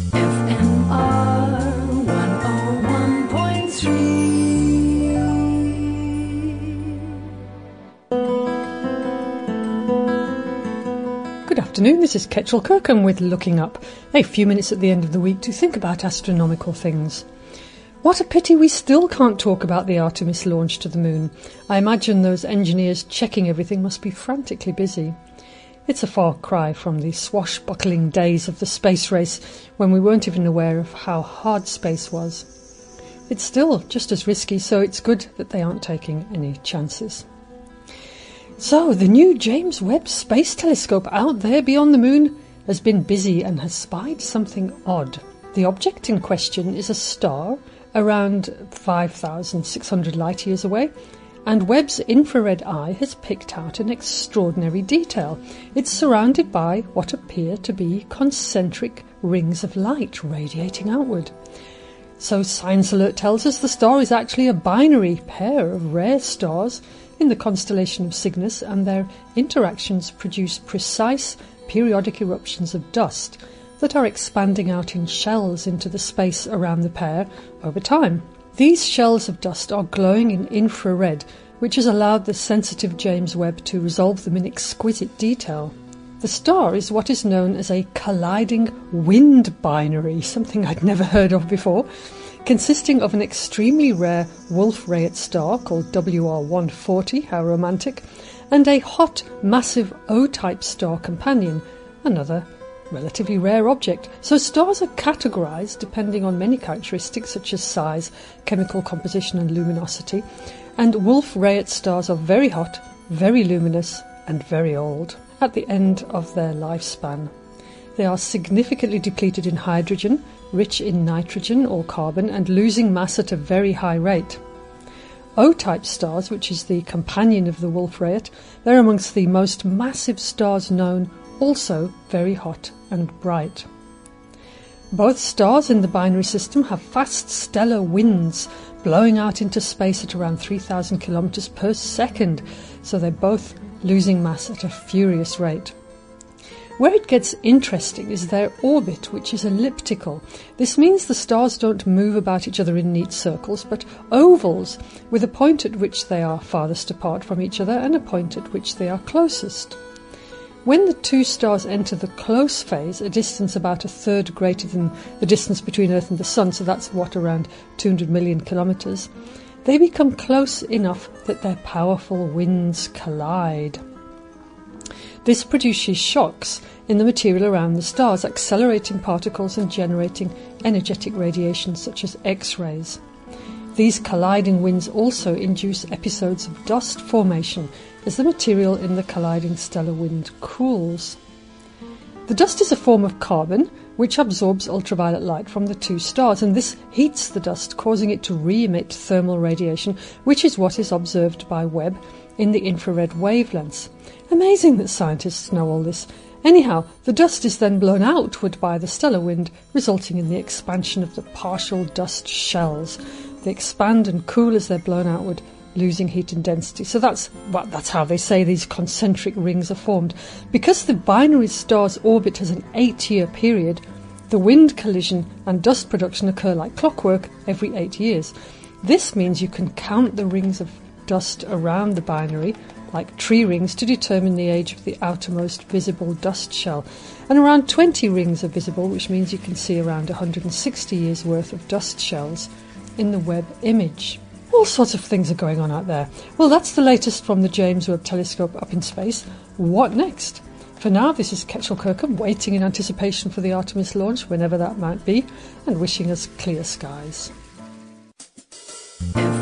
FMR 101.3. Good afternoon, this is Ketchel Kirkham with Looking Up, a few minutes at the end of the week to think about astronomical things. What a pity we still can't talk about the Artemis launch to the moon. I imagine those engineers checking everything must be frantically busy. It's a far cry from the swashbuckling days of the space race when we weren't even aware of how hard space was. It's still just as risky, so it's good that they aren't taking any chances. So, the new James Webb Space Telescope out there beyond the moon has been busy and has spied something odd. The object in question is a star around 5,600 light years away, and Webb's infrared eye has picked out an extraordinary detail. It's surrounded by what appear to be concentric rings of light radiating outward. So Science Alert tells us the star is actually a binary pair of rare stars in the constellation of Cygnus, and their interactions produce precise periodic eruptions of dust that are expanding out in shells into the space around the pair over time. These shells of dust are glowing in infrared, which has allowed the sensitive James Webb to resolve them in exquisite detail. The star is what is known as a colliding wind binary, something I'd never heard of before, consisting of an extremely rare Wolf-Rayet star called WR140, how romantic, and a hot, massive O-type star companion, another relatively rare object. So stars are categorized depending on many characteristics such as size, chemical composition and luminosity, and Wolf-Rayet stars are very hot, very luminous and very old at the end of their lifespan. They are significantly depleted in hydrogen, rich in nitrogen or carbon, and losing mass at a very high rate. O-type stars, which is the companion of the Wolf-Rayet, they're amongst the most massive stars known, also very hot and bright. Both stars in the binary system have fast stellar winds blowing out into space at around 3,000 kilometers per second, so they're both losing mass at a furious rate. Where it gets interesting is their orbit, which is elliptical. This means the stars don't move about each other in neat circles, but ovals, with a point at which they are farthest apart from each other and a point at which they are closest. When the two stars enter the close phase, a distance about a third greater than the distance between Earth and the Sun, so that's around 200 million kilometres, they become close enough that their powerful winds collide. This produces shocks in the material around the stars, accelerating particles and generating energetic radiation such as X-rays. These colliding winds also induce episodes of dust formation as the material in the colliding stellar wind cools. The dust is a form of carbon which absorbs ultraviolet light from the two stars, and this heats the dust, causing it to re-emit thermal radiation, which is what is observed by Webb in the infrared wavelengths. Amazing that scientists know all this. Anyhow, the dust is then blown outward by the stellar wind, resulting in the expansion of the partial dust shells. They expand and cool as they're blown outward, losing heat and density. So that's how they say these concentric rings are formed. Because the binary star's orbit has an 8-year period, the wind collision and dust production occur like clockwork every 8 years. This means you can count the rings of dust around the binary, like tree rings, to determine the age of the outermost visible dust shell. And around 20 rings are visible, which means you can see around 160 years' worth of dust shells in the Webb image. All sorts of things are going on out there. Well, that's the latest from the James Webb Telescope up in space. What next? For now, this is Ketchel Kirkham, waiting in anticipation for the Artemis launch, whenever that might be, and wishing us clear skies.